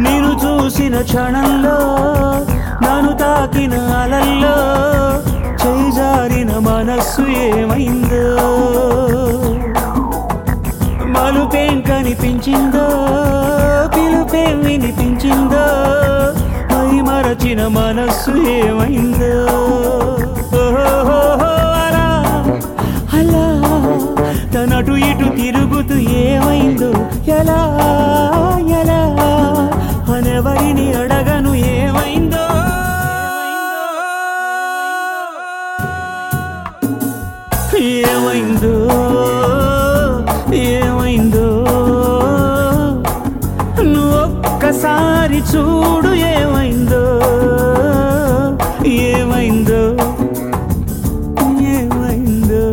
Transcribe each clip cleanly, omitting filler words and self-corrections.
నిన్ను చూసిన క్షణంలో నన్ను తాకిన అలల్లో చేజారిన మనస్సు ఏమైందో మలుపేం కనిపించిందో పిలుపేం వినిపించిందో మై మరచిన మనస్సు ఏమైందో అలా అలా తనటు ఇటు తిరుగుతూ ఏమైందో ఎలా ఎలా అనెవరిని అడగను ఏమైందో ఏమైందో ఏమైందో నువ్వు ఒక్కసారి చూడు ఏమైందో ఏమైందో ఏమైందో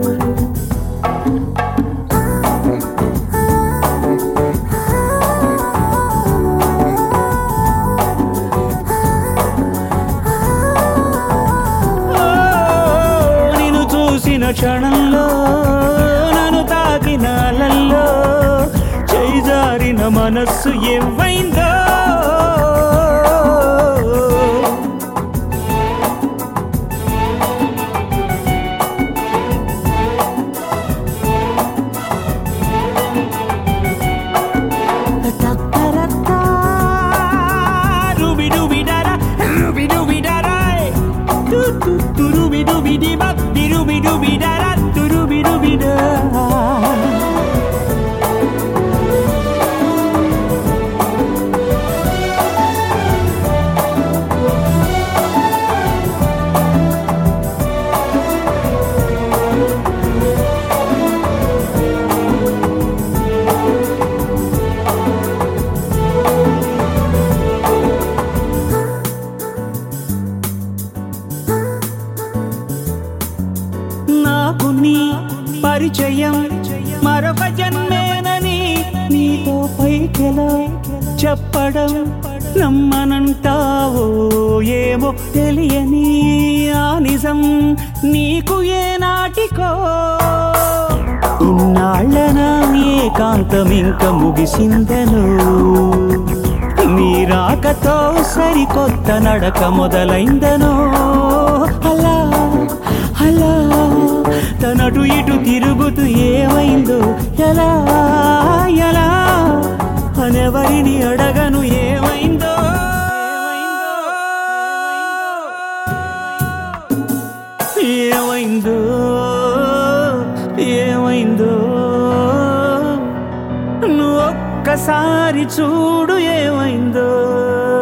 నిన్ను చూసిన క్షణంలో నన్ను తాకిన అలల్లో చేజారిన మనస్సు ఏమైందో నాకు నీ పరిచయం మరొక జన్మేనని నీతో పైకెలా చెప్పడం నమ్మనంటావో ఏమో తెలియని ఆ నిజం నీకు ఏనాటికో ఇన్నాళ్ళనా ఏకాంతం ఇంక ముగిసిందను నీ రాకతో సరికొత్త నడక మొదలైందనో అలా అలా తనటు ఇటు తిరుగుతూ ఏమైందో ఎలా ఎలా అనెవరిని అడగను ఏమైందో ఏమైందో ఏమైందో నువ్వు ఒక్కసారి చూడు ఏమైందో